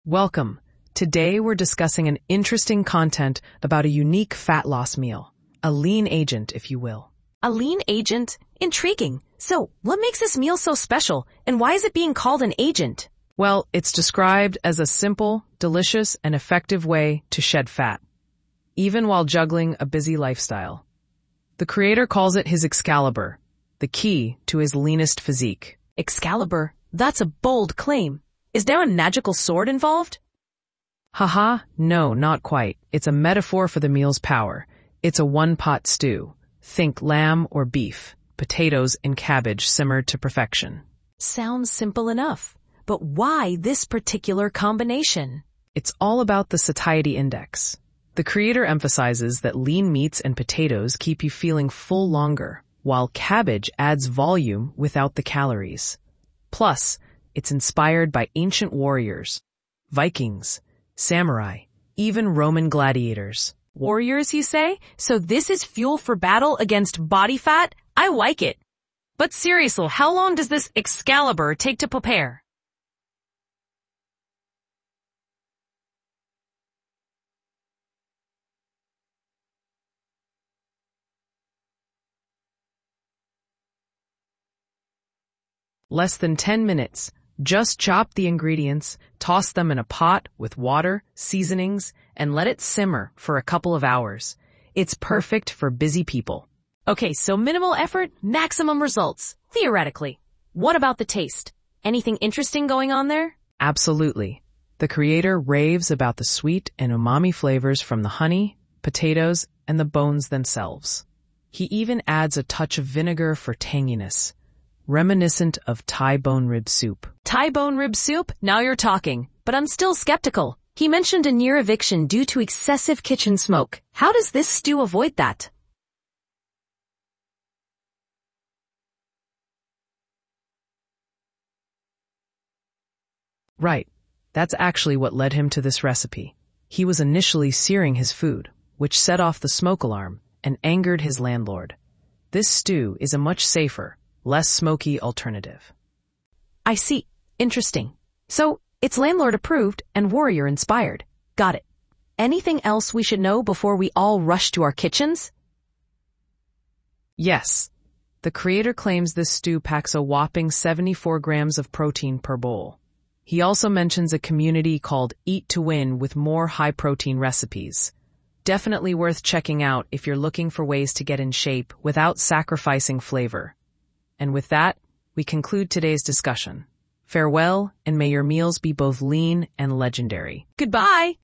Welcome. Today we're discussing an interesting content about a unique fat loss meal. A lean agent, if you will. A lean agent? Intriguing. So, what makes this meal so special, and why is it being called an agent? Well, it's described as a simple, delicious, and effective way to shed fat, even while juggling a busy lifestyle. The creator calls it his Excalibur, the key to his leanest physique. Excalibur? That's a bold claim. Is there a magical sword involved? Haha, no, not quite. It's a metaphor for the meal's power. It's a one-pot stew. Think lamb or beef, potatoes and cabbage simmered to perfection. Sounds simple enough. But why this particular combination? It's all about the satiety index. The creator emphasizes that lean meats and potatoes keep you feeling full longer, while cabbage adds volume without the calories. Plus, it's inspired by ancient warriors, Vikings, samurai, even Roman gladiators. Warriors, you say? So this is fuel for battle against body fat? I like it. But seriously, how long does this Excalibur take to prepare? Less than 10 minutes. Just chop the ingredients, toss them in a pot with water, seasonings, and let it simmer for a couple of hours. It's perfect for busy people. Okay, so minimal effort, maximum results. Theoretically. What about the taste? Anything interesting going on there? Absolutely. The creator raves about the sweet and umami flavors from the honey, potatoes, and the bones themselves. He even adds a touch of vinegar for tanginess, reminiscent of Thai bone rib soup. Thai bone rib soup? Now you're talking. But I'm still skeptical. He mentioned a near eviction due to excessive kitchen smoke. How does this stew avoid that? Right. That's actually what led him to this recipe. He was initially searing his food, which set off the smoke alarm and angered his landlord. This stew is a much safer, less smoky alternative. I see. Interesting. So, it's landlord approved and warrior inspired. Got it. Anything else we should know before we all rush to our kitchens? Yes. The creator claims this stew packs a whopping 74 grams of protein per bowl. He also mentions a community called Eat to Win with more high-protein recipes. Definitely worth checking out if you're looking for ways to get in shape without sacrificing flavor. And with that, we conclude today's discussion. Farewell, and may your meals be both lean and legendary. Goodbye!